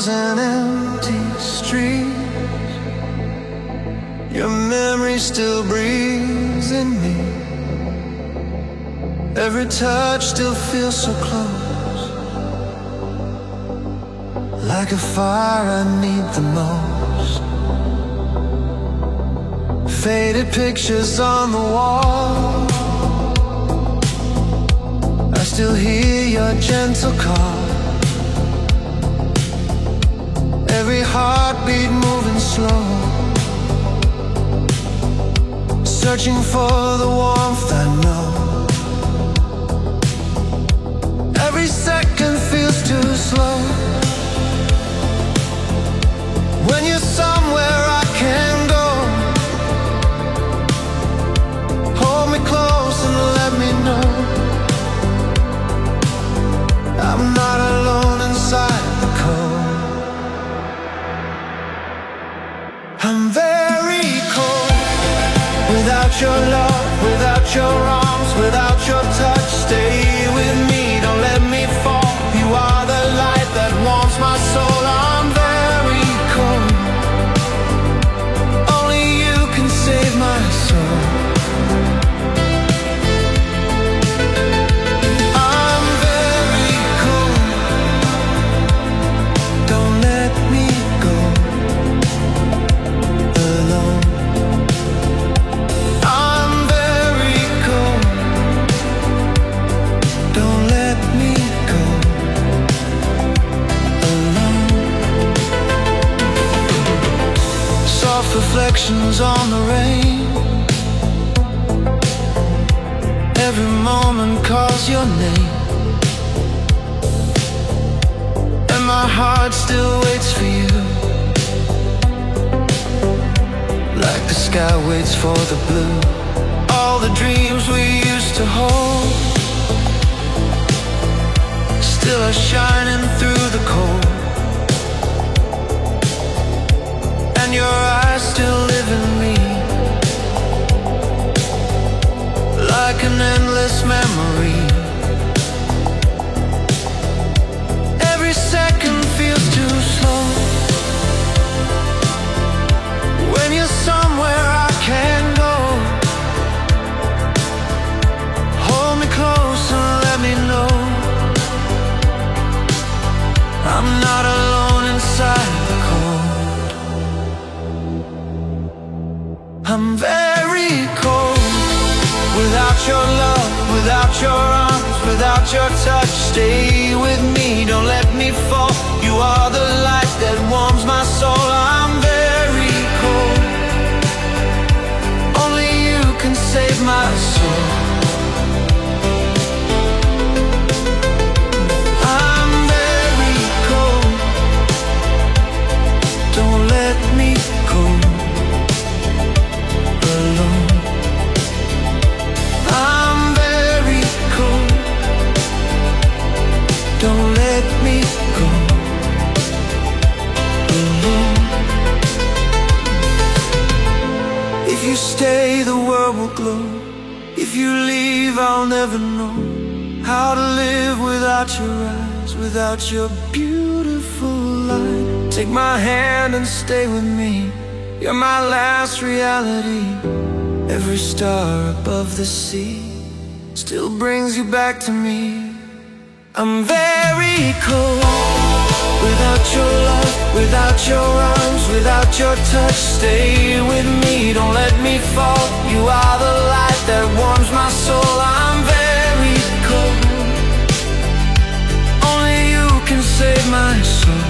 songs and empty streets. Your memory still breathes in me. Every touch still feels so close, like a fire I need the most. Faded pictures on the wall, I still hear your gentle call. Every heartbeat moving slow, searching for the warmth I know. Every second feels too slow. When you're somewhere I can go, hold me close and let me know I'm not alone inside the cold. I'm very cold without your love, without your arms, without your touch. Stay with me, don't let me fall. You are the light that warms my soul. I'm very cold, only you can save my soul. I'm very cold, don't let me go alone. I'm very cold, don't let me go alone. Soft reflections on the rain, every moment calls your name, and my heart still waits for you, like the sky waits for the blue. All the dreams we used to hold still are shining through the cold, and your eyes still live in me, like an endless memory. Every second feels too slow. When you're somewhere I can go, hold me close and let me know I'm not alone inside the cold. I'm very cold without your love, without your arms, without your touch. Stay with me, don't let me fall. You are the light that warms my soul. I'm very cold, only you can save my soul. I'm very cold, don't let me go alone. I'm very cold, don't let me go alone. If you stay, the world will glow. If you leave, I'll never know how to live without your eyes, without your beautiful light. Take my hand and stay with me, you're my last reality. Every star above the sea still brings you back to me. I'm very cold without your love, without your arms, without your touch. Stay with me, don't let me fall. You are the light that warms my soul. I'm very cold, only you can save my soul.